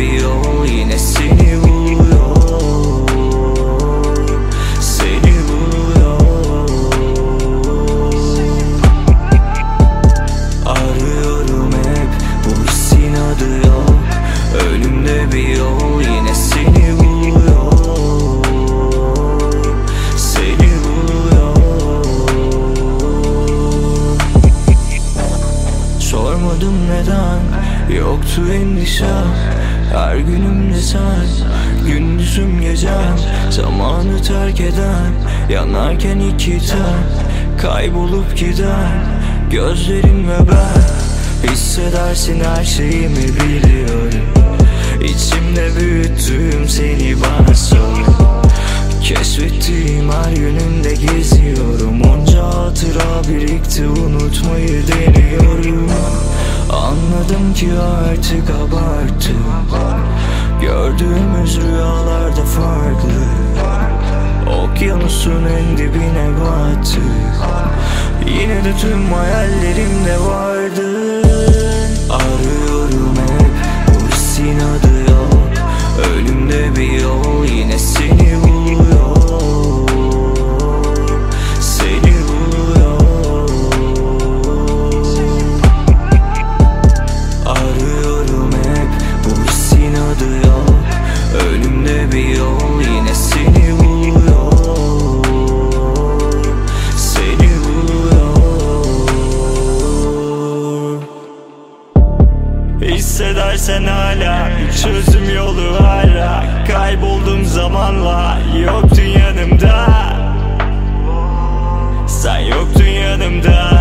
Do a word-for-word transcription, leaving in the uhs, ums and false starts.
bir yol yine seni buluyor, seni buluyor. Arıyorum hep, bu hissin adı yok. Ölümde bir yol yine seni buluyor, seni buluyor. Sormadım neden, yoktu endişem. Her günümde sen, gündüzüm gecem. Zamanı terk eden, yanarken iki ten, kaybolup giden gözlerin ve ben. Hissedersin her şeyimi biliyorum. İçimde büyüttüğüm seni bana sor. Keşfettiğim her yönünde geziyorum. Onca hatıra birikti, unutmayı deniyorum. Anladım ki artık abarttı. Gördüğümüz rüyalarda farklı. Okyanusun en dibine battık. Yine de tüm hayallerimde vardın. Arıyorum hep, bu hissin adı yok. Ölümde bir yol yine seni buluyor, seni buluyor. Arıyorum hep, bu hissin adı yok. Ölümde bir yol yine seni buluyor, seni buluyor. Hissedersen hala çözüm yolu hala. Kayboldum zamanla, yoktun yanımda. Sen yoktun yanımda.